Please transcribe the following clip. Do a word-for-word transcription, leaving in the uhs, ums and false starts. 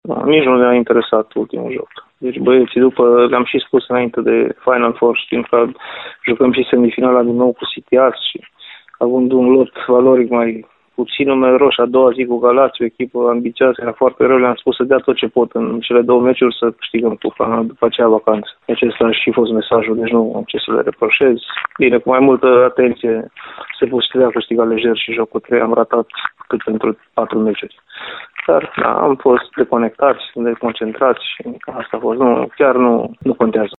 Da, nici nu ne-a interesat ultimul joc. Deci băieții, după, le-am și spus înainte de Final Four, știm că jucăm și semifinala din nou cu Sitias și având un lot valoric mai puțin numeros, a doua zi cu Galați, o echipă ambițioasă, era foarte rău, le-am spus să dea tot ce pot în cele două meciuri să câștigăm cupa după aceea vacanță. Acesta a și fost mesajul, deci nu am ce să le reproșez. Bine, cu mai multă atenție se putea câștiga lejer și jocul trei, am ratat cât pentru patru meciuri. Dar da, am fost deconectați, deconcentrați și asta a fost. Nu, chiar nu, nu contează.